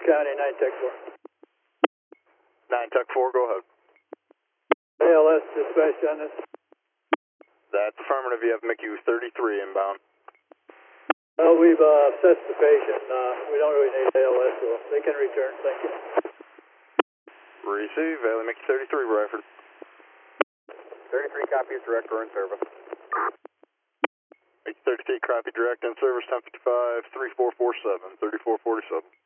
County, 9 Tech 4. 9 Tech 4, go ahead. ALS dispatch on this. That's affirmative. You have MICU 33 inbound. Well, we've assessed the patient. We don't really need ALS, so they can return. Thank you. Receive. Valley MICU 33, Bradford. 33 copy, direct or in service. MICU 33 copy, direct in service, 1055, 3447, 3447.